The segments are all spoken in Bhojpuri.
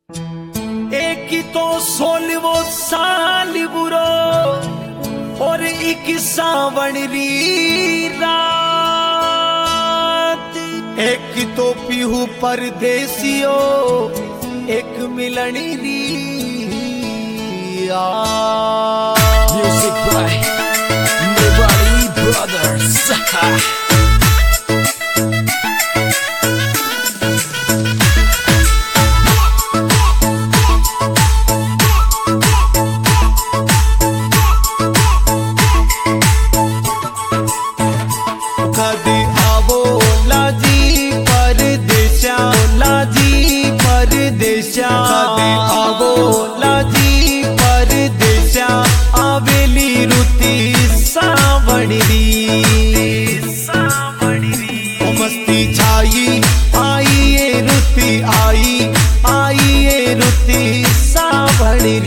एक ही तो 16 साल बुरो और एक सावण री रात। एक तो पीहू परदेसियो एक मिलनी री Music by Nobody Brothers. कदी आवो लाजी परदेशा, लाजी परदेशा। कदी आवो लाजी परदेशा, आवेली रुती सावणी ओ मस्ती छाई आई ये रुती आई आई ये रुती सावणी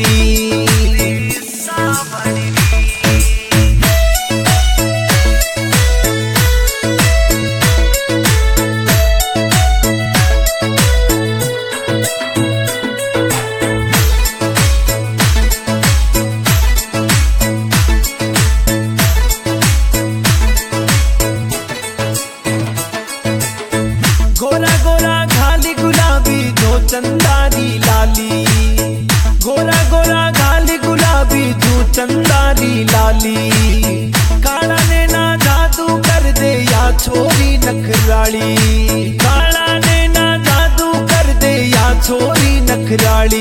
गोरा गोरा घाली गुलाबी जो चंदारी लाली, गोरा गोरा घाली गुलाबी जो चंदारी लाली। काला ने ना जादू कर दे या छोरी नखराली, काला ने ना जादू कर दे या छोरी नखराली।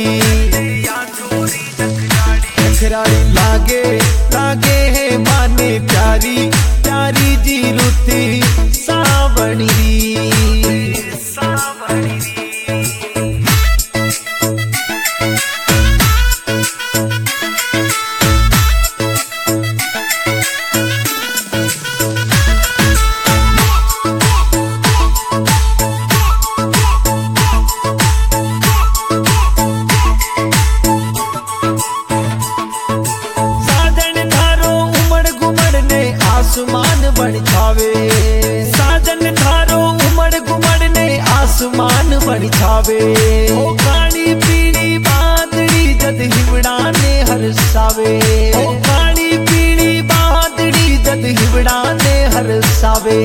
नखराली लागे लागे है माने प्यारी प्यारी जी रुती सावणी। आसमान बन छावे साजन थारो उमड़ घुमड़ ने आसमान बन छावे। ओ काली पीली बादड़ी जद हिवड़ा ने हरसावे, ओ काली पीली बादड़ी जद हिवड़ा ने हरसावे।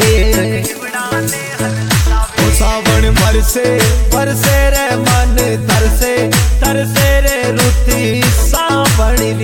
ओ सावन बरसे बरसे रे मन तरसे तरसे रे रुती सावणी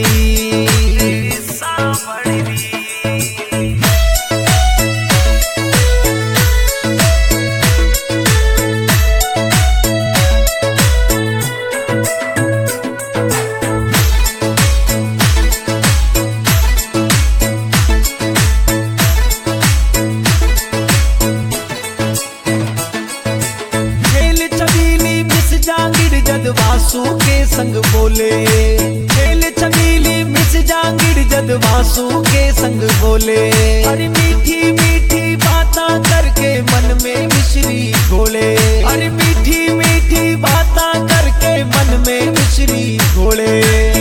जद वासु के संग बोले, खेल चमेली मिस जांगिड़ जद वासु के संग बोले। अरे मीठी मीठी बातां करके मन में मिश्री घोले, अरे मीठी मीठी बातां करके मन में मिश्री घोले।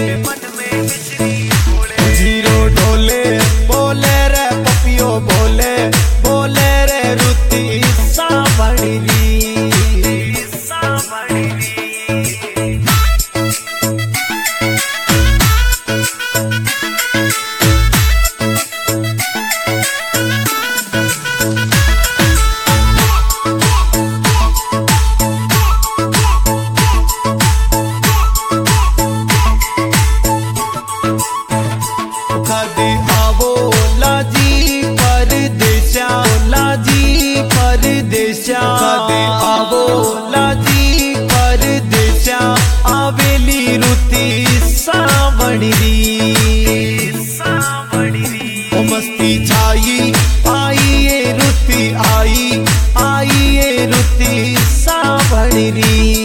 जीरो ढोले बोले रे पपियो बोले बोले रे रुती सावणी। कदी आवो लाजी परदेशा, लाजी परदेशा। कदी आवो लाजी परदेशा, आवेली रुती सावणी ओ मस्ती छाई आई ये रुती आई आई ये रुती सावणी।